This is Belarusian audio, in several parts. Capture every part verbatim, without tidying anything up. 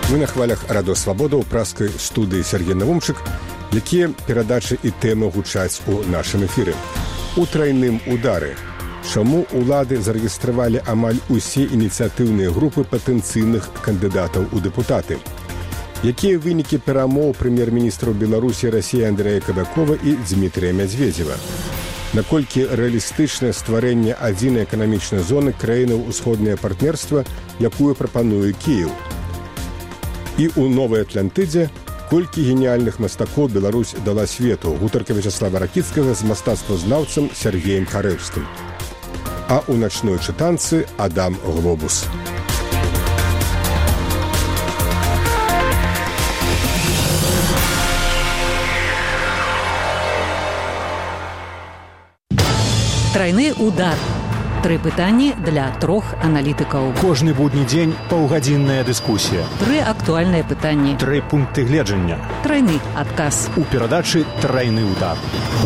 Мы на хвалях Радио Свабода ў праскай студыі Сергей Навумчык, якія перадачы і тэмы гучаць у нашым эфіры. У трайным удары. Чаму улады зарэгістравалі амаль усе ініцыятыўныя групы патэнцыйных кандыдатаў у дэпутаты? Якія вынікі перамоў прэм'ер-міністраў Беларусі Расіі Андрэя Кабякова і Дмітрія Мядзведзева? Наколькі рэалістычнае стварэнне адзінай эканамічнай зоны краінаў усходняе партнерства, якую прапануе Кіеў? І ў Новай Атлантыдзе колькі геніяльных мастакоў Беларусь дала свету, гутарка Вячаслава Ракіцкага з мастацтвазнаўцам Сергеем Харэвскім. А ў начной чытанцы Адам Глобус. Трайны удар. Тры пытанні для трох аналітыкаў. Кожны будні дзень паўгадзінная дыскусія. Тры актуальныя пытанні. Тры пункты гледжання. Трайны адказ. У перадачы «Трайны удар».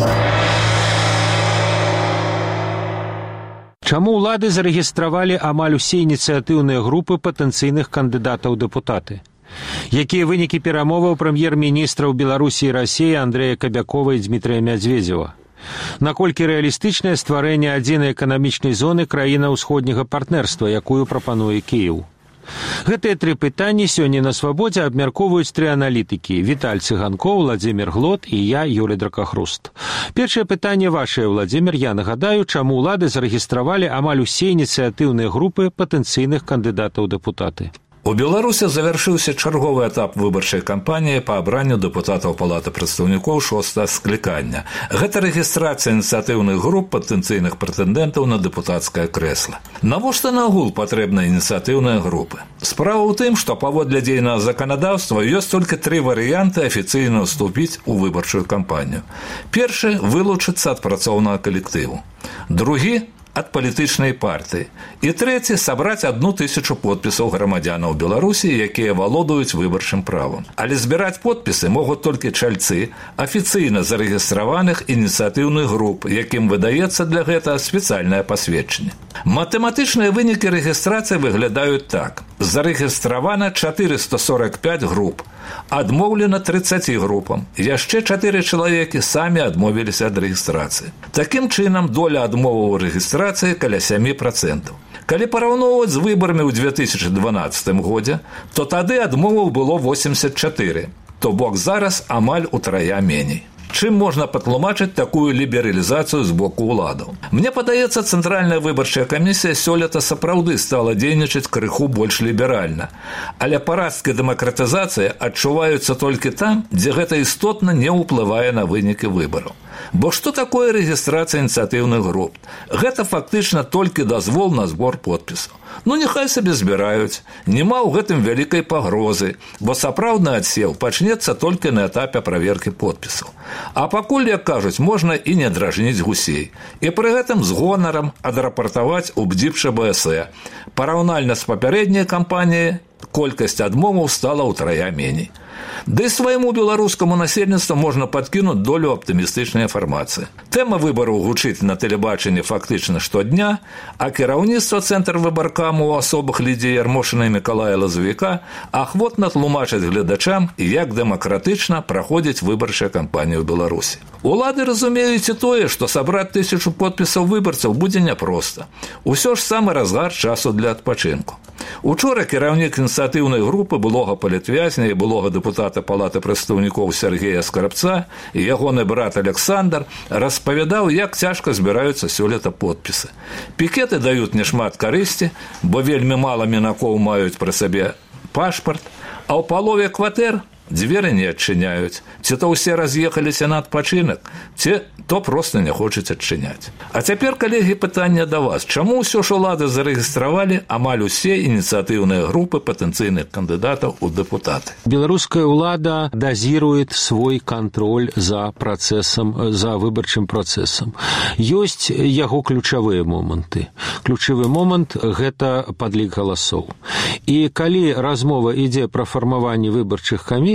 Чаму ўлады зарэгістравалі амаль усе ініцыятыўныя групы патэнцыйных кандыдатаў у дэпутаты? Якія вынікі перамоваў прэм'ер-міністраў Беларусі і Расіі Андрэя Кабякова і Дмітрія Мядзведзева? Наколькі рэалістычнае стварэнне адзінай эканамічнай зоны краіна ўсходняга партнерства, якую прапануе Кіеў? Гэтыя тры пытанні сёння на Свабодзе абмяркоўваюць тры аналітыкі: Віталь Цыганкоў, Владзімір Глот і я, Юрый Дракахруст. Першае пытанне вашае, Владзімір. Я нагадаю, чаму ўлады зарэгістравалі амаль усе ініцыятыўныя групы патэнцыйных кандыдатаў у дэпутаты. У Беларусі завяршыўся чарговы этап выбарчай кампаніі па абранню дэпутатаў Палаты прадстаўнікоў шостага склікання. Гэта рэгістрацыя ініцыятыўных груп патэнцыйных прэтэндэнтаў на дэпутацкае крэсла. Навошта нагул патрэбныя ініцыятыўныя групы? Справа ў тым, што паводле дзейнага заканадаўства ёсць толькі тры варыянты афіцыйна ўступіць у выбарчую кампанію. Першы – вылучыцца ад працоўнага калектыву. Другі – ад палітычнай партыі. І трэці – сабраць адну тысячу подпісаў грамадзянаў Беларусі, якія валодаюць выбарчым правам. Але збіраць подпісы могуць толькі чальцы афіцыйна зарэгістраваных ініцыятыўных груп, якім выдаецца для гэтага спецыяльнае пасведчанне. Матэматычныя вынікі рэгістрацыі выглядаюць так. Зарэгістравана чатырыста сорак пяць груп, адмоўлена трыццаць групам. Яшчэ чатыры чалавекі самі адмовіліся ад рэгістрацыі. Такім чынам, доля адмоваў рэгістрацыі каля сем працэнтаў. Калі параўноўваць з выбарамі ў две тысячы дванаццатым годзе, то тады адмоваў было восемьдесят чатыры, то бок зараз амаль утрая меней. Чым можна патлумачыць такую лібералізацыю з боку ўладаў? Мне падаецца, Цэнтральная выбарчая камісія сёлета сапраўды стала дзейнічаць крыху больш ліберальна. Але парасткі дэмакратызацыі адчуваюцца толькі там, дзе гэта істотна не ўплывае на вынікі выбараў. Бо што такое рэгістрацыя ініцыятыўных груп? Гэта фактычна толькі дазвол на збор подпісаў. Ну, няхай сабе збіраюць. Нема ў гэтым вялікай пагрозы, бо сапраўдны адсеў пачнецца толькі на этапе праверкі подпісаў. А пакуль, як кажуць, можна і не дражніць гусей. І пры гэтым з гонарам адрапартаваць у БДИП-ШБС. Параўнальна з папярэдняй кампаніяй колькасць адмоваў стала ўтрая меней. Да і свайму беларускаму насельніцтву можна падкінуць долю аптымістычнай інфармацыі. Тэма выбараў гучыць на тэлебачанні фактычна штодня, а кіраўніцтва Цэнтр выбаркаму ў асобах Лідзіі Ярмошына і Мікалая Лазавіка ахвотна тлумачаць гледачам, як дэмакратычна праходзіць выбарчая кампанія ў Беларусі. Улады разумеюць і тое, што сабраць тысячу подпісаў выбарцаў будзе няпроста. Усё ж самы разгар часу для адпачынку. Учора кіраўнік ініцыятыўнай групы былога палітвязня і былога дэпутата Палаты прадстаўнікоў Сергея Скарбца і ягоны брат Александр распавядаў, як цяжка збіраюцца сёлета подпісы. Пікеты даюць няшмат карысці, бо вельмі мала мінакоў маюць пры сабе пашпарт, а ў палове кватэр дзверы не адчыняюць. Ці то ўсе раз'ехаліся на адпачынак, ці то проста не хочуць адчыняць. А цяпер, калегі, пытанне да вас. Чаму ўсё ж улады зарэгістравалі амаль усе ініцыятыўныя групы патэнцыйных кандыдатаў у дэпутаты? Беларуская ўлада дазірует свой кантроль за працэсам, за выбарчым працэсам. Ёсць яго ключавыя моманты. Ключавы момант – гэта падлік галасоў. І калі размова ідзе пра фармаванне выбарчых камісій,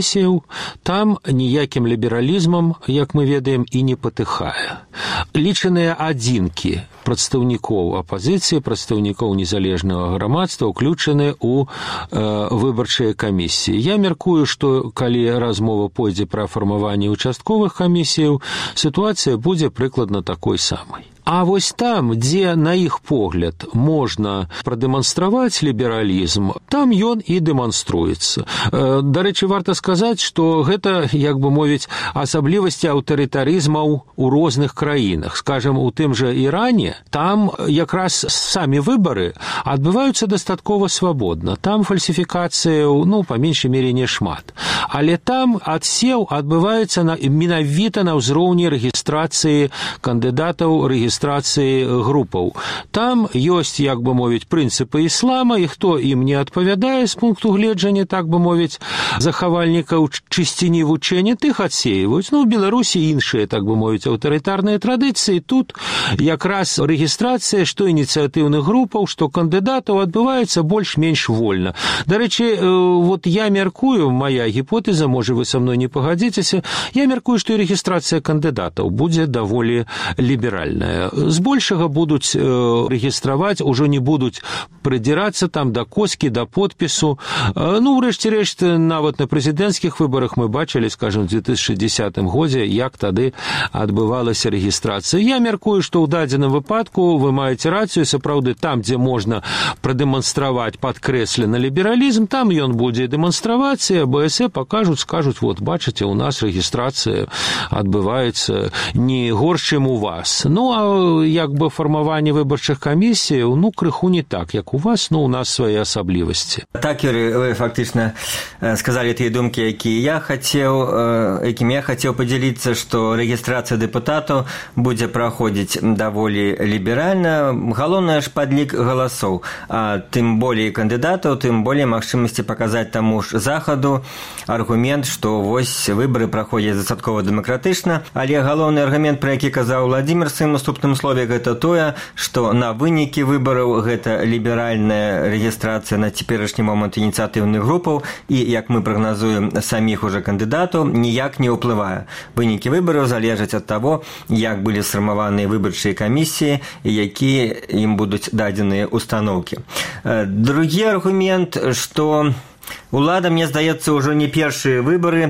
камісіяў, там ніякім лібералізмам, як мы ведаем, і не патыхае. Лічаныя адзінкі прадстаўнікоў апазіцыі, прадстаўнікоў незалежнага грамадства ўключаны ў э, выбарчыя камісіі. Я мяркую, што калі размова пойдзе пра фармаванне участковых камісіяў, сітуацыя будзе прыкладна такой самай. А вось там, дзе, на іх погляд, можна прадэманстраваць лібералізм, там ён і дэманструецца. Дарэчы, варта сказаць, што гэта, як бы мовіць, асаблівасці аўтарытарызмаў у розных краінах. Скажам, у тым жа Іране, там якраз самі выбары адбываюцца дастаткова свабодна. Там фальсіфікацыяў, ну, па меншай мере, не шмат. Але там адсеў адбываецца на, менавіта на ўзроўні рэгістрацыі кандыдатаў, рэгістрацыі рэгістрацыі групаў. Там ёсць, як бы мовіць, прынцыпы іслама, і хто ім не адпавядае з пункту гледжання, так бы мовіць, захавальнікаў чысціні вучэння, тых адсеиваюць. Ну, у Беларусі іншыя, так бы мовіць, аўтарытарныя традыцыі. Тут якраз рэгістрацыя што ініцыятыўных групаў, што кандыдатаў адбываецца больш-менш вольна. Дарэчы, вот я мяркую, моя гіпотэза, можа, вы са мной не пагадзіцеся, я мяркую, што і рэгістрацыя кандыдатаў будзе даволі ліберальная. Збольшага будуць э, рэгістраваць, ужо не будуць прыдзірацца там да коскі, да подпісу. Э, ну, ўрэшце рэшт, нават на прэзідэнцкіх выбарах мы бачылі, скажем, у две тысячи десятым годзе, як тады адбывалася рэгістрацыя. Я мяркую, што ў дадзеным выпадку вы маеце рацыю, сапраўды, там, дзе можна прадэманстраваць падкрэслены лібералізм, там ён будзе дэманстраваць, і АБС пакажуць, скажуць, вот, бачыце, у нас рэгістрацыя адбываецца не горш, чым у вас. Ну, а як бы фармаванне выбарчых камісіяў, ну, крыху не так, як у вас, ну, у нас свае асаблівасці. Так, Юрий, вы фактычна сказалі тыя думкі, якія я хацеў, якімі я хацеў падзяліцца, што рэгістрацыя дэпутатаў будзе праходзіць даволі ліберальна. Галоўнае ж падлік галасоў. А тым болей кандыдатаў, тым болей магчымасці паказаць таму ж захаду аргумент, што вось выбары праходзяць дастаткова дэмакратычна, але галоўны аргумент, пра які казаў Владимир в сваім наступным слове, гэта тое, што на вынікі выбараў гэта ліберальная рэгістрацыя на цяперашні момант ініцыятыўных групаў і, як мы прагназуем, саміх уже кандыдатаў ніяк не ўплывае. Вынікі выбараў залежаць ад таго, як былі сфармаваныя выбарчыя камісіі і якія ім будуць дадзеныя устаноўкі. Другі аргумент, што улада, мне здаецца, ўжо не першыя выбары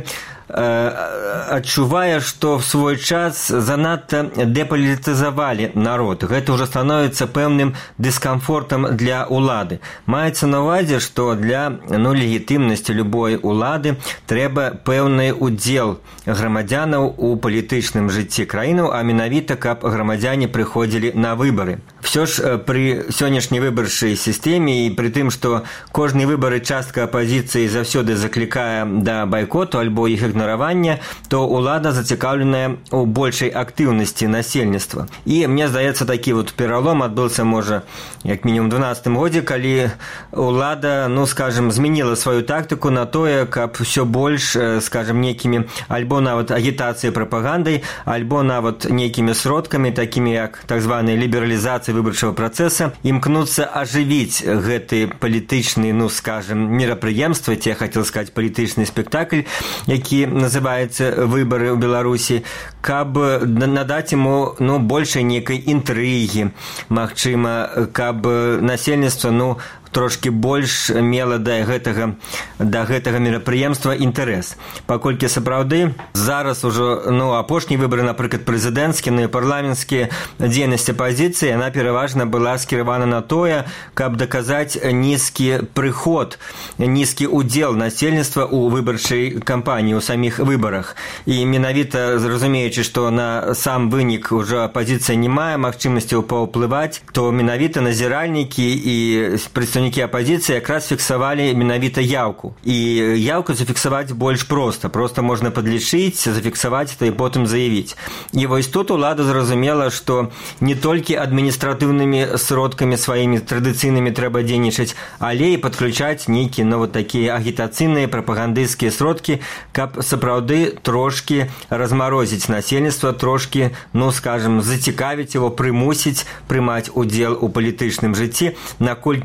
адчувае, што в свой час занадта дэпалітызавалі народ. Гэта ўжо становіцца пэўным дыскамфортам для улады. Маецца на ўвазе, што для ну, легітымнасці любой улады трэба пэўны удзел грамадзянаў у палітычным жыцці краінаў, а менавіта, каб грамадзяне прыходзілі на выбары. Всё ж пры сённяшняй выбарчай сістэме і пры тым, што кожны выбары частка апазіцыі заўсёды заклікае да байкоту альбо іх ігнаравання, то ўлада зацікаўленая ў большай актыўнасці насельніцтва. І мне здаецца, такі вот пералом адбыўся, можа, як мінімум у дванаццатым годзе, калі ўлада, ну, скажем, змяніла сваю тактыку на тое, каб усё больш, скажем, нейкімі альбо нават агітацыяй, прапагандай, альбо нават нейкімі сродкамі, такімі як так званая лібералізацыя выбарчага працэса, імкнуцца ажывіць гэты палітычны, ну, скажем, мерапрыемства, ці я хацеў сказаць палітычны спектакль, які называецца выбары ў Беларусі, каб надаць яму, ну, большай нейкай інтрыгі, магчыма, каб насельніцтва, ну, трошки больш мела да гэтага, да гэтага мерапрыемства інтарэс. Паколькі сапраўды зараз ужо, ну, апошнія выбары, напрыклад, прэзідэнцкія, ну і парламенцкія, дзейнасць апазіцыі, яна пераважна была скіравана на тое, каб даказаць нізкі прыход, нізкі удзел насельніцтва ў выбарчай кампаніі, у саміх выбарах. І менавіта, зразумеючы, што на сам вынік ужо апазіцыя не мае магчымасцяў паўплываць, то менавіта назіральнікі і прадстаўнікі апозіцыі якраз фіксавалі менавіта яўку. І яўку зафіксаваць больш проста. Проста можна падлічыць, зафіксаваць это і потым заявіць. І вось тут улада зразумела, што не толькі адміністратыўнымі сродкамі сваімі традыцыйнымі трэба дзейнічаць, але і падключаць нейкія, ну, вот такія агітацыйныя, прапагандысцкія сродкі, каб сапраўды трошкі размарозіць насельніцтва, трошкі, ну, скажем, зацікавіць яго, прымусіць прымаць удзел у палітычным жыцці, наколькі гэты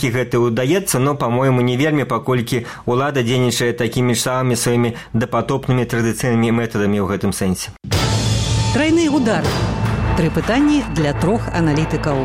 удаецца, но, по-моему, не вельмі, паколькі ўлада дзейнічае такімі ж самымі сваімі дапатопнымі традыцыйнымі метадамі ў гэтым сэнсе. Трайны удар. Тры пытанні для трох аналітыкаў.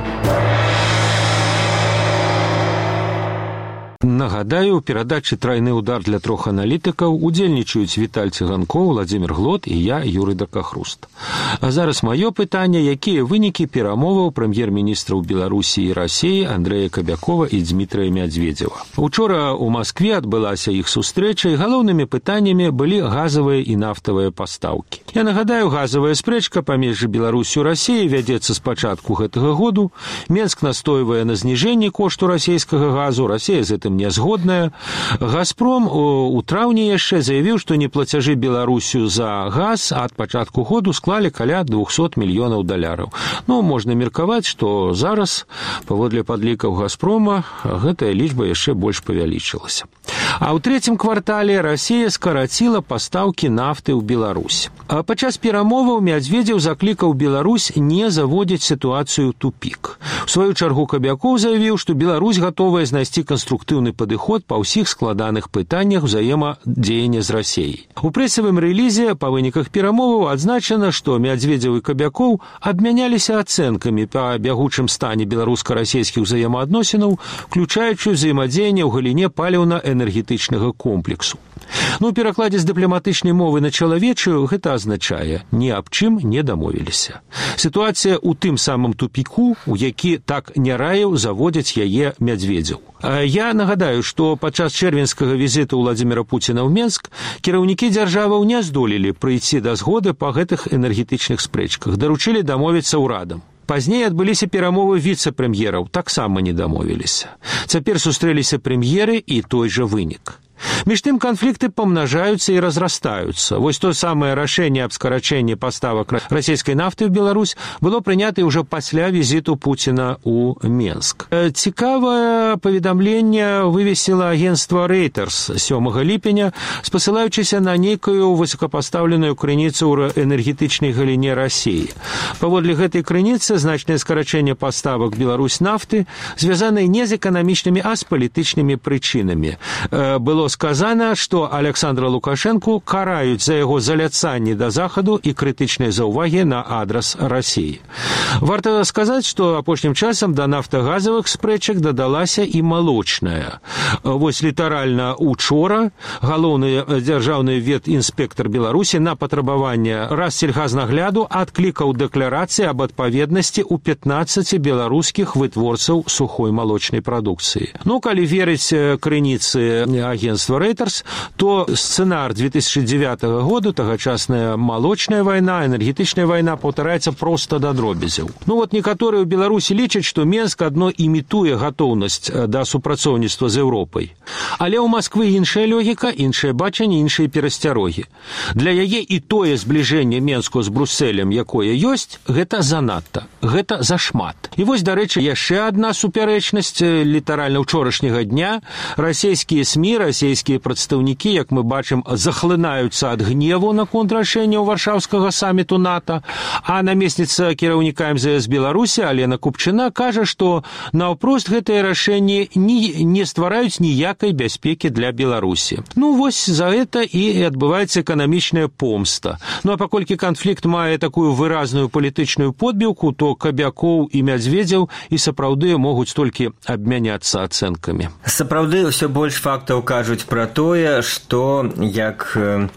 Нагадаю, у перадачы «Трайны удар» для трох аналітыкаў удзельнічаюць Віталь Цыганкоў, Владзімір Глот і я, Юрый Дакахруст. А зараз маё пытанне, якія вынікі перамоваў прэм'ер-міністраў Беларусі і Расіі Андрэя Кабякова і Дзмітрыя Мядзведзева. Учора ў Маскве адбылася іх сустрэча, і галоўнымі пытаннямі былі газавыя і нафтавыя пастаўкі. Я нагадаю, газавая спрэчка паміж Беларусю і Расіяй вядзецца з пачатку гэтага году. Менск настойвае на зніжэнні кошту расійскага газу, Расія з гэтым не згодная. «Газпром» у траўні яшчэ заявіў, што неплацяжы Беларусю за газ ад пачатку году склалі каля двухсот мільёнаў даляраў. Ну, можна меркаваць, што зараз, паводле падлікаў «Газпрома», гэтая лічба яшчэ больш павялічылася. А ў трэцім квартале Расія скараціла пастаўкі нафты ў Беларусь. А падчас перамоваў Мядзведзеў заклікаў Беларусь не заводзіць сітуацыю ў тупік. У сваю чаргу Кабякоў заявіў, што Беларусь гатовая знайсці канструктыўны падыход па ўсіх складаных пытаннях узаемадзеяння з Расіяй. У прэсавым рэлізе па выніках перамоваў адзначана, што Мядзведзеў і Кабякоў абмяняліся ацэнкамі па бягучым стане беларуска-расійскіх узаемаадносінаў, включаючы ўзаемадзеянне ў галіне паліўна-энергетычнага комплексу. Ну, у перакладзе з дыпламатычнай мовы на чалавечую гэта азначае «ні аб чым не дамовіліся». Сітуацыя ў тым самым тупіку, у які так не раіў заводзіць яе Мядзведзеў. Я нагадаю, што падчас чэрвеньскага візіту Владзіміра Пуціна ў Менск кіраўнікі дзяржаваў не здолелі прыйсці да згоды па гэтых энергетычных спрэчках, даручылі дамовіцца ўрадам. Пазней адбыліся перамовы віцэ-прэм'ераў, таксама не дамовіліся. Цяпер сустрэліся прэм'еры і той жа вынік. Між тым канфлікты памнажаюцца і разрастаюцца. Вось то самае рашэнне аб скарачэнні паставак расійскай нафты ў Беларусь было прынята ўжо пасля візіту Пуціна ў Менск. Цікавае паведамленне вывесіла агенцтва Reuters сёмага ліпеня, спасылаючыся на нейкую высокапастаўленую крыніцу ў энергетычнай галіне Расіі. Паводле гэтай крыніцы значнае скарачэнне паставак Беларусь нафты звязанае не з эканамічнымі, а з палітычнымі прычынамі. Было сказана, што Александра Лукашэнку караюць за яго заляцанне да Захаду і крытычныя заўвагі на адрас Расіі. Варта сказаць, што апошнім часам да нафтагазавых спрэчак дадалася і малочная. Вось літаральна учора галоўны дзяржаўны ветінспектар Беларусі на патрабаванне Рассельгазнагляду адклікаў дэкларацыі аб адпаведнасці ў пятнаццаці беларускіх вытворцаў сухой малочнай прадукцыі. Ну, калі верыць крыніцы агентства Reuters, то сцэнар две тысячи девятого года, тагачасная малочная вайна, энергетычная вайна паўтараецца проста да дробязяў. Ну вот некаторыя ў Беларусі лічаць, што Менск адно імітуе гатоўнасць да супрацоўніцтва з Еўропай. Але ў Масквы іншая логіка, іншае бачанне, іншыя перасцярогі. Для яе і тое збліжэнне Менску з Брусэлем, якое ёсць, гэта занадта, гэта зашмат. І вось, дарэчы, яшчэ адна супярэчнасць літаральна ўчорашняга дня. Расійскія СМІ, расійскія прадстаўнікі, як мы бачым, захлынаюцца ад гневу наконт рашэнняў варшаўскага саміту НАТО, а намесніца кіраўніка эм зэ эс Беларусі Алена Купчына кажа, што наўпрост гэтыя рашэнні не, не ствараюць ніякай бяспекі для Беларусі. Ну, вось за гэта і адбываецца эканамічная помста. Ну, а паколькі канфлікт мае такую выразную палітычную подбіўку, то Кабякоў і Мядзведзеў і сапраўды могуць толькі абмяняцца ацэнкамі. Сапраўды ўсё больш фактаў кажуць пра тое, што як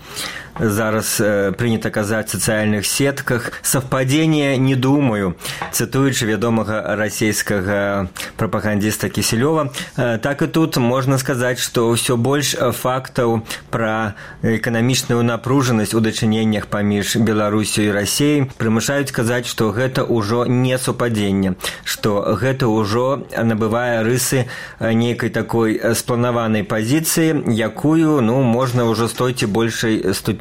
зараз прынята казаць в сацыяльных сетках, совпадение не думаю, цытуючы вядомага расійскага прапагандіста Кісельова. Так і тут можна сказаць, што ўсё больш фактаў пра эканамічную напружанасць у дачыненнях паміж Беларусю і Расіяй прымушаюць казаць, што гэта ўжо не супадзенне, што гэта ўжо набывае рысы нейкай такой спланаванай пазіцыі, якую, ну, можна ўжо з той ці большай ступені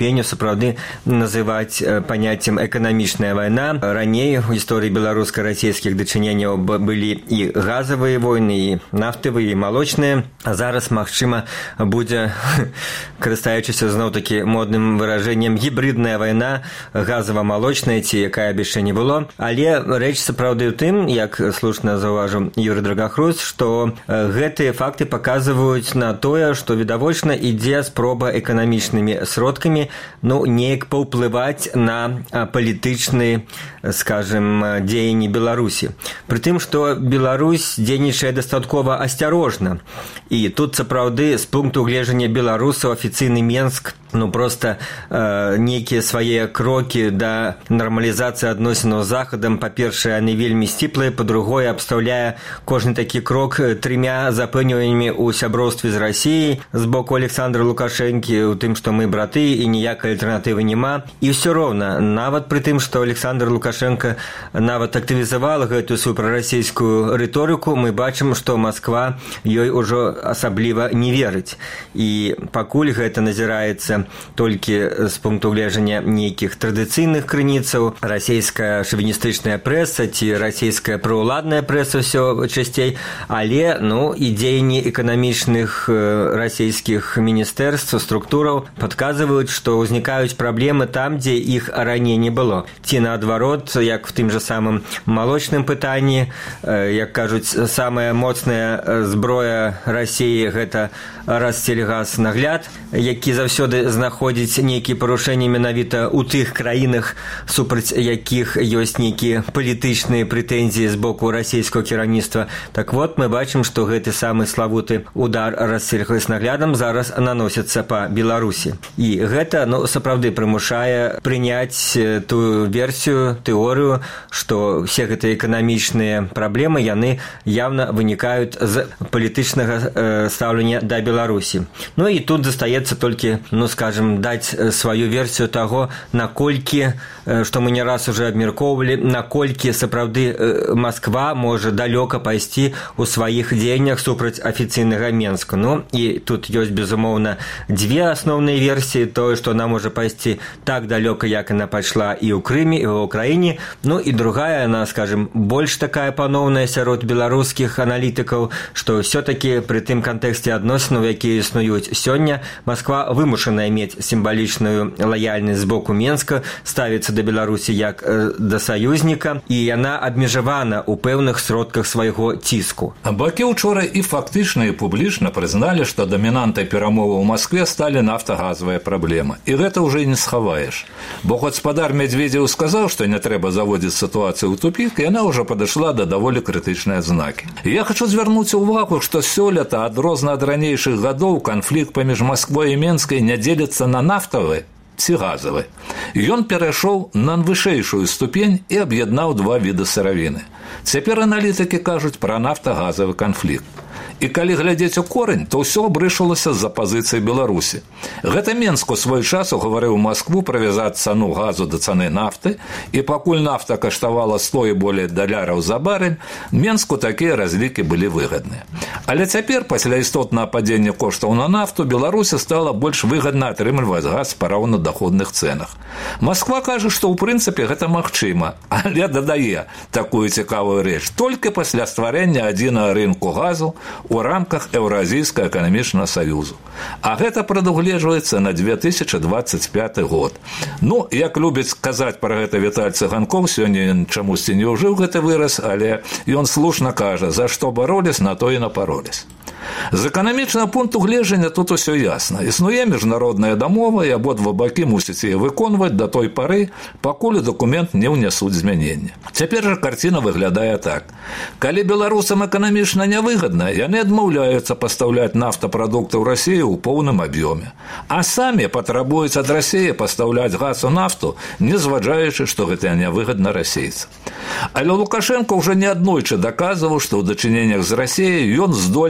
ступенью сапраўды называць паняццем эканамічная вайна. Раней у гісторыі беларуска-расійскіх дачыненняў былі і газавыя войны, і нафтавыя, і малочныя. А зараз, магчыма, будзе, карыстаючыся зноў-такі модным выражэннем, гібридная вайна, газава-малочная, ці якая б яшчэ не было. Але рэч сапраўды ў тым, як слушна заўважыў Юрый Драгахрус, што гэтыя факты паказваюць на тое, што відавочна ідзе спроба эканамічнымі сродкамі ну, неяк паўплываць на палітычныя, скажем, дзеянні Беларусі. Пры тым, што Беларусь дзейнічае дастаткова асцярожна. І тут сапраўды з пункту гледжання беларусаў афіцыйны Менск ну, просто э, нейкія свае крокі да нармалізацыі адносінаў з Захадам, па-першае, яны вельмі сціплыя, па-другое, абстаўляе кожны такі крок трымя запэўненнямі ў сяброўстве з Расіяй з боку Александра Лукашэнкі, у тым, што мы браты і ніякай альтэрнатывы няма. І ўсё роўна, нават пры тым, што Александр Лукашенко нават актывізавала гэтую сваю прарасійскую рыторыку, мы бачым, што Масква ёй ужо асабліва не верыць. І пакуль гэта назіраецца толькі з пункту гледжання нейкіх традыцыйных крыніцаў, расійская шавіністычная прэса ці расійская праўладная прэса ўсё часцей, але ну, і дзеянні эканамічных расійскіх міністэрств, структураў падказваюць, што ўзнікаюць праблемы там, дзе іх раней не было. Ці наадварот, як в тым жа самым малочным пытанні, як кажуць, самая моцная зброя Расіі гэта Рассельгазнагляд, які заўсёды знаходзіць нейкія парушэнні менавіта ў тых краінах, супраць якіх ёсць нейкія палітычныя прэтэнзіі з боку расійскага кіраўніцтва. Так вот, мы бачым, што гэты самы славуты удар Рассельгазнаглядам зараз наносіцца па Беларусі. І гэта, ну, сапраўды прымушае прыняць тую версію, тэорыю, што все гэтыя эканамічныя праблемы, яны явна вынікаюць з палітычнага э, стаўлення да Беларусі. Ну і тут застаецца толькі, ну, скажем, даць сваю версію таго, наколькі, што мы не раз уже абмяркоўвалі, наколькі сапраўды Масква можа далёка пайсці ў сваіх дзеяннях супраць афіцыйнага Менска. Ну, і тут ёсць, безумоўна, дзве асноўныя версіі, тое, што она можа пайсці так далёка, як яна пайшла і ў Крыме, і ў Украіне. Ну, і другая, она, скажем, больш такая паноўная сярод беларускіх аналітыкаў, што ўсё-такі пры тым кантэксце адносінаў, якія існуюць сёння, Масква вымушаная мець сімвалічную лаяльнасць з боку Менска, ставіцца да Беларусі як э, да саюзніка, і яна абмежавана ў пэўных сродках свайго ціску. Бакі учора і фактычна, і публічна прызналі, што дамінантай перамоваў у Маскве сталі нафтагазавыя праблемы. І гэта ўжо не схаваеш. Бо гаспадар Медведзеў сказаў, што не трэба заводзіць сітуацыю ў тупік, яна ўжо падышла да даволі крытычныя знакі. І я хачу звярнуць увагу, што сёлета адрозна ад ранейшых гадоў канфлікт паміж Масквой і Менскай не дзеліцца на нафтавы ці газавы. Ён перайшоў на вышэйшую ступень і аб'яднаў два віды сыравіны. Цяпер аналітыкі кажуць пра нафтагазавы канфлікт. І калі глядзець у корань, то ўсё абрышалася з-за пазіцыі Беларусі. Гэта Менск у свой час угаварыў Маскву правязаць цану газу да цаны нафты, і пакуль нафта каштавала сто і болей даляраў за барэль, Менску такія разлікі былі выгадныя. Але цяпер, пасля істотнага падзення коштаў на нафту, Беларусі стала больш выгадна атрымліваць газ па раўнадаходных цэнах. Масква кажа, што ў прынцыпе гэта магчыма, але дадае такую цікавую рэч: толькі пасля стварэння адзінага рынку газу у рамках Еўразійскага эканамічнага саюзу. А гэта прадугледжваецца на две тысячы дваццаць пяты год. Ну, як любіць казаць пра гэта Віталь Цыганкоў, сёння чамусьці не ўжыў гэты выраз, але ён слушна кажа: за што бароліс, на то і напароліс. З эканамічнага пункту гледжання тут усё ясна. Існуе міжнародная дамова, і абодва бакі мусяць яе выконваць да той пары, пакуль дакумент не ўнясуць змянення. Цяпер жа карціна выглядае так. Калі беларусам эканамічна нявыгадна, яны адмаўляюцца пастаўляць нафтапрадукты ў Расію ў поўным аб'ёме. А самі патрабуюць ад Расіі пастаўляць газ у нафту, не зважаючы, што гэта нявыгадна расейцам. Але Лукашенко ўжо неаднойчы даказваў, што ў дачыненнях з Расіяй ён здольны перавесці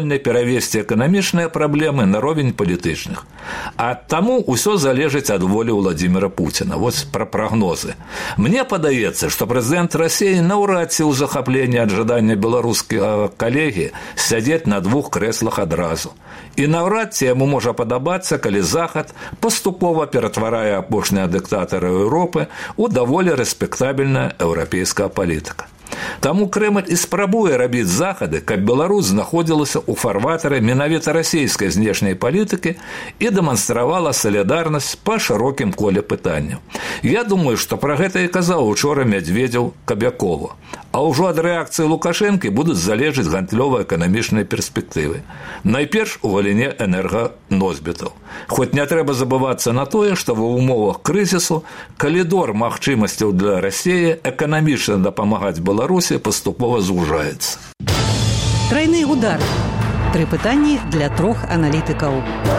перавесці эканамічныя праблемы на ровень палітычных. А таму ўсё залежыць ад волі Владимира Путина. Вот пра прагнозы. Мне падаецца, што прэзідэнт Расіі наўрад ці ў захапленні ад жадання беларускага калегі сядзець на двух крэслах адразу. І наўрад ці яму можа падабацца, калі Захад паступова ператварае апошнія дыктатары Еўропы ў даволі рэспектабельнага еўрапейскага палітыка. Таму Крэмль і спрабуе рабіць захады, каб Беларусь знаходзілася ў фарватары менавіта расійскай знешняй палітыкі і дэманстравала салідарнасць па шырокім коле пытанняў. Я думаю, што пра гэта і казаў учора Мядзведзеў Кабякову. А ўжо ад рэакцыі Лукашэнкі будуць залежыць гандлёва-эканамічныя перспектывы. Найперш у галіне энерганосьбітаў. Хоць не трэба забывацца на тое, што ва ўмовах крызісу калідор магчымасцяў для Расіі эканамічна дапамагаць Беларусі паступова звужаецца. Трайны удар. Тры пытанні для трох аналітыкаў.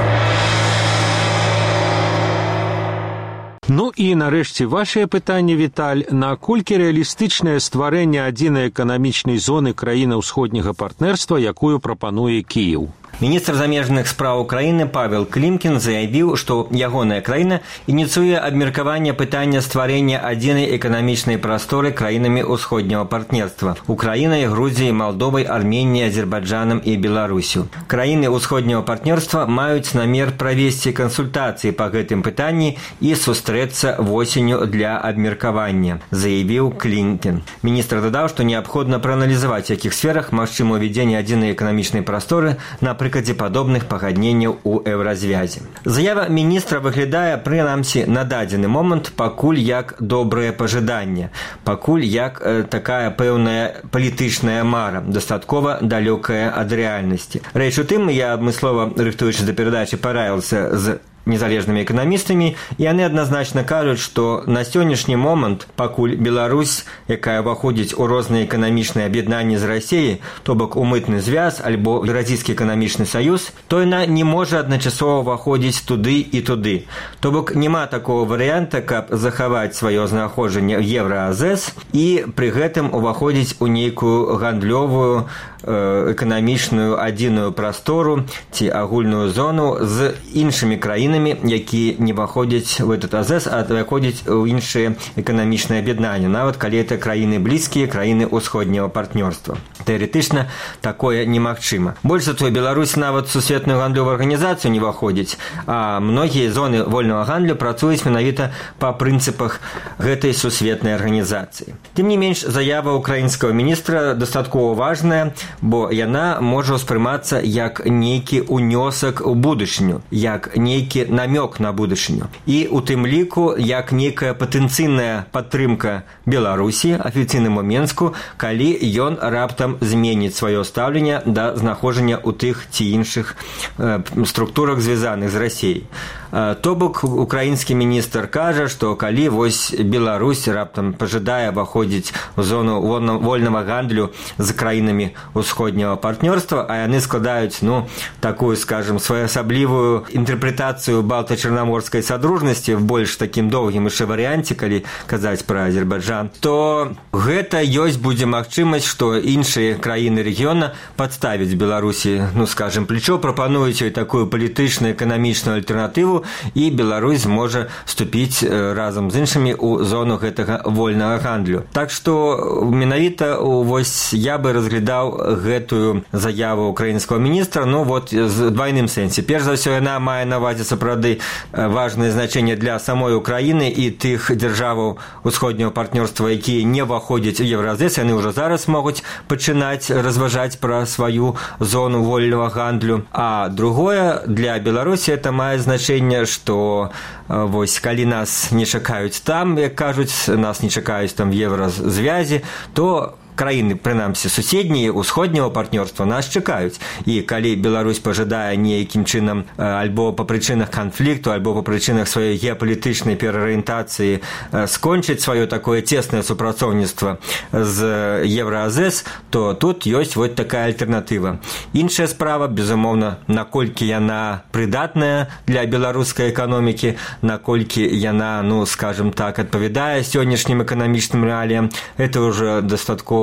Ну і нарэшце вашае пытанне, Віталь, наколькі рэалістычнае стварэнне адзінай эканамічнай зоны краіны ўсходняга партнерства, якую прапануе Кіеў? Міністр замежных спраў Украіны Павел Клімкін заявіў, што ягоная краіна ініцыюе абмеркаванне пытання стварэння адзінай эканамічнай прасторы краінамі ўсходняга партнерства – Украінай, Грузіяй, Малдовай, Арменіяй, Азербайджанам і Беларусю. Краіны ўсходняга партнерства маюць намер правесці кансультацыі па гэтым пытанні і сустрэцца восенню для абмеркавання, заявіў Клімкін. Міністр дадаў, што неабходна прааналізаваць, у якіх сферах магчыма ўвядзенне адзінай эканамічнай прасторы на прыкладзе падобных пагадненняў у еўразвязе. Заява міністра выглядае, прынамсі, на дадзены момант пакуль як добрае пажаданне, пакуль як э, такая пэўная палітычная мара, дастаткова далёкая ад рэальнасці. Рэч у тым, я адмыслова, рыхтуючы да перадачы, параілася з незалежнымі эканамістамі, і яны адназначна кажуць, што на сённяшні момант, пакуль Беларусь, якая ўваходзіць у розныя эканамічныя аб'яднанні з Расіяй, то бок у мытны звяз альбо Еўразійскі эканамічны саюз, то яна не можа адначасова ўваходзіць туды і туды. То бок няма такого варыянта, каб захаваць сваё знаходжанне ў Еўраазэс і пры гэтым уваходзіць у нейкую гандлёвую эканамічную адзіную прастору ці агульную зону з іншымі краінамі, якія не ўваходзяць у этот АЗЭС, а выходзяць у іншыя эканамічныя аб'яднанні, нават калі это краіны блізкія, краіны ўсходняга партнёрства. Тэарэтычна такое немагчыма. Больш за тое, Беларусь нават сусветную гандлёвую арганізацыю не ўваходзіць, а многія зоны вольнага гандлю працуюць менавіта па прынцыпах гэтай сусветнай арганізацыі. Тым не менш, заява украінскага міністра дастаткова важная, бо яна можа ўспрымацца як нейкі ўнёсак у будучыню, як нейкі намёк на будучыню. І у тым ліку, як нейкая патэнцыйная падтрымка Беларусі афіцыйнаму Менску, калі ён раптам зменіць сваё стаўленне да знаходжання ў тых ці іншых э, структурах, звязаных з Расіяй. То бок, украінскі міністр кажа, што калі вось Беларусь раптам пажадае ўваходзіць у зону вольнага гандлю з краінамі ўсходняга партнёрства, а яны складаюць, ну, такую, скажем, своеасаблівую інтэрпрэтацыю балта-чарнаморскай садружнасці в больш такім доўгім яшчэ варыянце, калі казаць пра Азербайджан, то гэта ёсць будзе магчымасць, што іншыя краіны рэгіёна падставяць Беларусі, ну, скажем, плечо, прапануюць ёй такую палітычную эканамічную альтэрнатыву, і Беларусь можа вступіць разам з іншымі ў зону гэтага вольнага гандлю. Так што менавіта вось я бы разглядаў гэтую заяву украінскага міністра, ну вот з двайным сэнсе. Перш за ўсё, яна мае на ўвазе сапраўды важнае значэнне для самой Украіны і тых дзяржаваў усходняга партнёрства, якія не ўваходзяць у Еўразэс, яны ўжо зараз могуць пачынаць разважаць пра сваю зону вольнага гандлю. А другое, для Беларусі это мае значэнне, што вось калі нас не чакаюць там, як кажуць, нас не чакаюць там в Еўразвязе, то краіны, прынамсі, суседнія ўсходняга партнёрства нас чакаюць. І калі Беларусь пажадае нейкім чынам альбо па прычынах канфлікту, альбо па прычынах сваёй геапалітычнай перарыентацыі скончыць сваё такое цеснае супрацоўніцтва з Еўраазэс, то тут ёсць вот такая альтэрнатыва. Іншая справа, безумоўна, наколькі яна прыдатная для беларускай эканомікі, наколькі яна, ну, скажем так, адпавядае сённяшнім эканамічным рэаліям, это ўжо дастаткова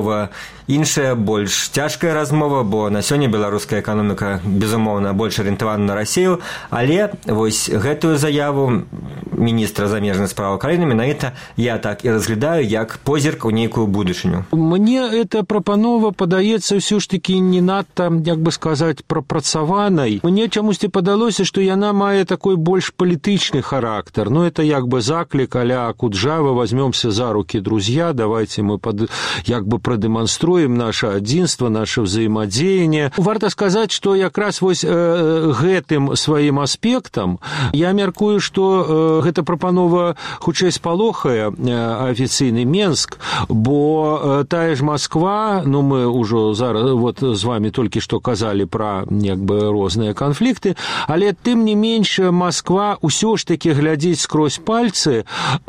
размова іншая, больш цяжкая размова, бо на сёння беларуская эканоміка, безумоўна, больш арыентавана на Расію, але вось гэтую заяву міністра замежных справ Украіны менавіта я так і разглядаю як позірк у нейкую будучыню. Мне эта прапанова падаецца ўсё ж такі не надта, як бы сказаць, прапрацаванай. Мне чамусьці падалося, што яна мае такой больш палітычны характар. Ну, это як бы заклік а-ля Куджава, возьмемся за руки, друзья, давайте мы под, як бы продемонструем наше адзінства, наше взаимодзеяние. Варта сказаць, што якраз вось э, гэтым сваім аспектам я мяркую, што э, гэта прапанова хутчэй спалохае э, афіцыйны Менск, бо э, тая ж Москва, ну мы ўжо зараз вот з вами толькі што казалі пра як бы розныя канфлікты, але тым не менш Москва ўсё ж такі глядзіць скрозь пальцы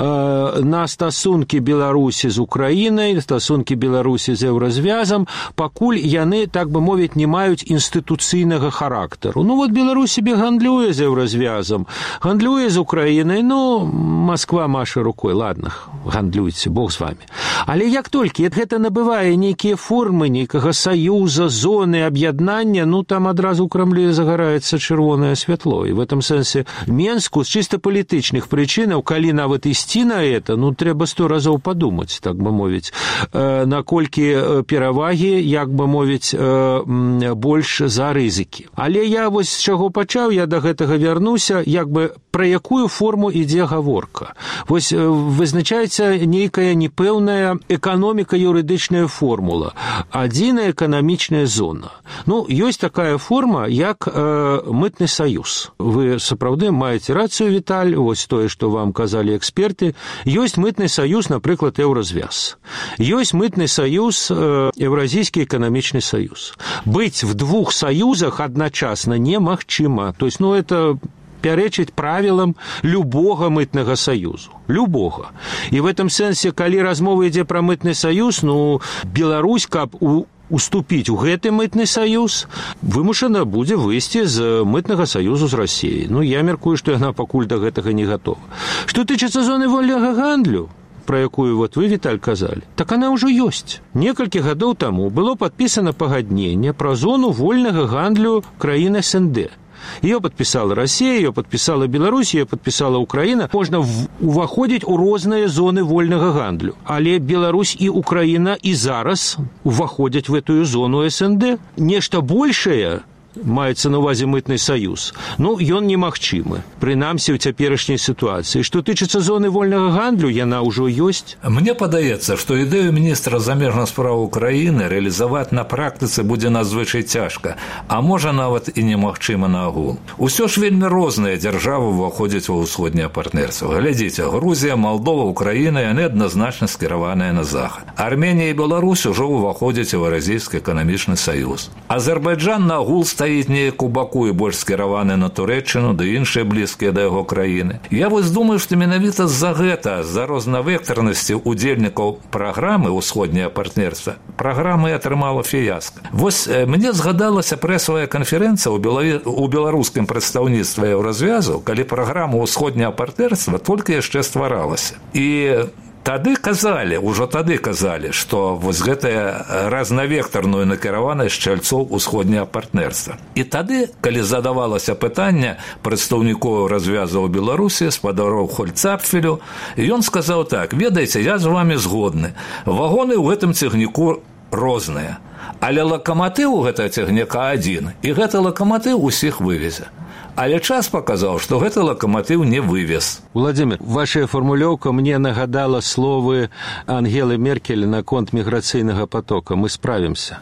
э, на стасункі Беларусі з Украінай, стасункі Беларусі з Еўразвязам, пакуль яны, так бы мовіць, не маюць інстытуцыйнага характару. Ну вот Беларусь себе гандлюе з Еўразвязам, гандлюе з Украінай, ну Москва маша рукой, ладно, гандлюйце, Бог з вами. Але як толькі гэта набывае нейкія формы нейкага саюза, зоны, аб'яднання, ну там адразу ў Крамлі загараецца чырвонае святло. І в этом сэнсе Менску з чыста палітычных прычынаў, калі нават ісці на это, ну трэба сто разоў падумаць, так бы мовіць, э, наколькі перавагі, як бы мовіць, э, больш за рызыкі. Але я вось з чаго пачаў, я да гэтага вярнуся, як бы пра якую форму ідзе гаворка. Вось э, вызначаецца нейкая непэўная эканоміка-юрыдычная формула, адзіная эканамічная зона. Ну, ёсць такая форма, як э, мытны саюз. Вы сапраўды маеце рацыю, Віталь, вось тое, што вам казалі эксперты. Ёсць мытны саюз, напрыклад, Еўразвяз. Ёсць мытны саюз, э, Еўразійскі эканамічны саюз. Быць в двух саюзах адначасна немагчыма. То есть, ну, это пярэчыць правілам любога мытнага саюзу. Любога. І в этом сэнсе, калі размова ідзе пра мытны саюз, ну, Беларусь, каб у уступіць у гэты мытны саюз, вымушана будзе выйсці з мытнага саюзу з Расіяй. Ну, я мяркую, што яна пакуль да гэтага не гатова. Што тычыцца зоны вольнага гандлю, про якую вот вы, Віталь, казалі, так она ўжо ёсць. Некалькі гадоў таму было падпісана пагадненне пра зону вольнага гандлю краін эс эн дэ. Ее подписала Россия, ее подписала Беларусь, ее подписала Украина. Можно уваходить у розныя зоны вольнага гандлю. Але Беларусь и Украина и зараз уваходят в эту зону эс эн дэ. Нешта большее маецца на ўвазе мытны саюз, ну, ён немагчымы, прынамсі ў цяперашняй сітуацыі. Што тычыцца зоны вольнага гандлю, яна ўжо ёсць. Мне падаецца, што ідэю міністра замежных справ Украіны рэалізаваць на практыцы будзе надзвычай цяжка, а можа нават і немагчыма наогул. Усё ж вельмі розныя дзяржавы ўваходзяць ва ўсходняе партнерства. Глядзіце, Грузія, Малдова, Украіна, яны адназначна скіраваныя на захад. Арменія і Беларусь ужо ўваходзяць у Еўразійскі эканамічны саюз. Азербайджан наогул стаіць неяк у баку і больш скіраваны на Турэччыну, ды іншыя блізкія да яго краіны. Я вось думаю, што менавіта з-за гэта, з-за рознавектарнасці удзельнікаў праграмы ўсходняе партнерства, праграма і атрымала фіяска. Вось э, мне згадалася прэсавая канферэнцыя ў, Белаве... ў беларускім прадстаўніцтве Еўразвязу, калі праграма ўсходняе партнерства толькі яшчэ стваралася. І тады казалі, ужо тады казалі, што вось гэтая разнавектарную накіраванасць шчальцоў усходняе партнерства. І тады, калі задавалася пытанне прадстаўнікоў развязаў Беларусі, спадароў Хольцапфелю, ён сказаў так: ведаеце, я з вами згодны. Вагоны ў гэтым цягніку розныя, але лакаматыў у гэтага цягніка адзін, і гэты лакаматыў усіх вывезе. Але час паказаў, што гэты лакаматыў не вывез. Владимир, ваша формулёўка мне нагадала словы Ангелы Меркель наконт міграцыйнага потока. Мы справімся.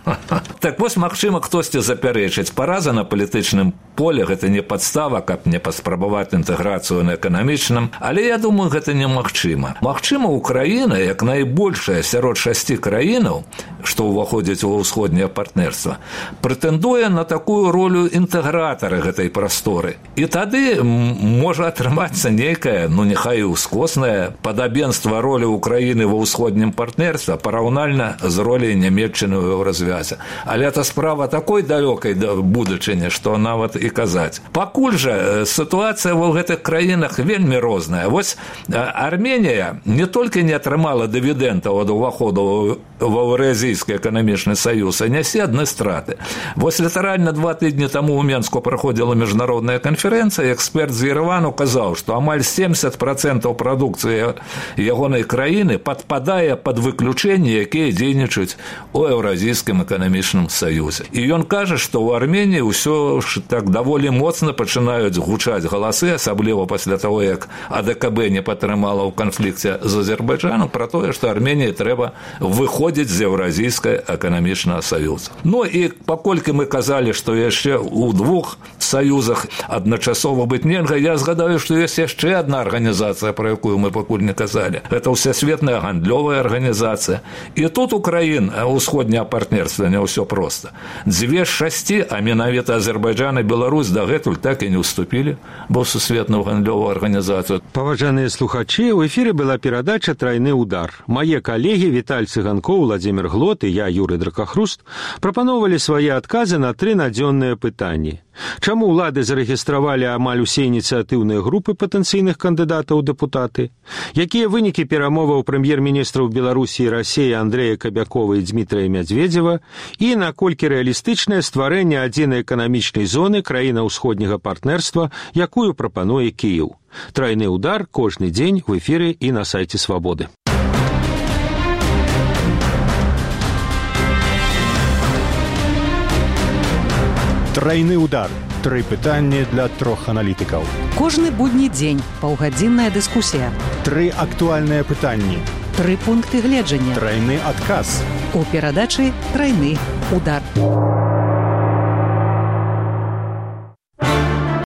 Так вось, магчыма, хтосьці запярэчыць. Параза на палітычным поле гэта не падстава, каб не паспрабаваць інтэграцыю на эканамічным, але я думаю, гэта немагчыма. Магчыма, Украіна, як найбольшая сярод шасці краінаў, што ўваходзіць ва ўсходняе партнерства, прэтэндуе на такую ролю інтэгратара гэтай прасторы. І тады можа атрымацца нейкае, ну няхай ускоснае падабенства ролі Украіны ва ўсходнім партнерстве параўнальна з роляй Нямецчыны ў Еўразвязе. Але это справа такой далёкай будучыні, што нават і і казаць. Пакуль жа сітуацыя ва гэтых краінах вельмі розная. Вось Арменія не толькі не атрымала дывідэнтаў ад уваходу ва Еўразійскі эканамічны саюз, а нясе адны страты. Вось літаральна два тыдні таму ў Менску праходзіла міжнародная канферэнцыя, эксперт з Еревану казаў, што амаль семьдесят процентов прадукцыі ягонай краіны падпадае пад выключэнні, якія дзейнічаюць у Еўразійскім эканамічным саюзе. І ён кажа, што ў Арменіі ўсё ж так даволі моцна пачынаюць гучаць галасы, асабліва пасля таго, як АДКБ не падтрымала ў канфлікце з Азербайджанам, пра тое, што Арменіі трэба выходзіць з Еўразійскага эканамічнага саюза. Ну і паколькі мы казалі, што яшчэ ў двух саюзах адначасова быць нельга, я згадаю, што ёсць яшчэ адна арганізацыя, пра якую мы пакуль не казалі. Гэта ўсесветная гандлёвая арганізацыя. І тут у краін усходняга партнерства не ўсё проста. Дзве з шасці, а менавіта Азербайджан і Беларусь дагэтуль так і не ўступілі ва сусветную гандлёвую арганізацыю. Паважаныя слухачы, у эфіры была перадача «Трайны удар». Мае калегі Віталь Цыганкоў, Владзімір Глот і я, Юрый Дракахруст, прапаноўвалі свае адказы на тры надзённыя пытанні. Чаму ўлады зарэгістравалі амаль усе ініцыятыўныя групы патэнцыйных кандыдатаў у дэпутаты? Якія вынікі перамоваў прэм'ер-міністраў Беларусі і Расіі Андрэя Кабякова і Дзмітрыя Мядзведзева? І наколькі рэалістычнае стварэнне адзінай эканамічнай зоны краіна ўсходняга партнерства, якую прапануе Кіеў? Трайны удар кожны дзень в эфіры і на сайце Свабоды. Трайны удар. Тры пытанні для трох аналітыкаў. Кожны будні дзень паўгадзінная дыскусія. Тры актуальныя пытанні. Тры пункты гледжання. Трайны адказ. У перадачы «Трайны удар».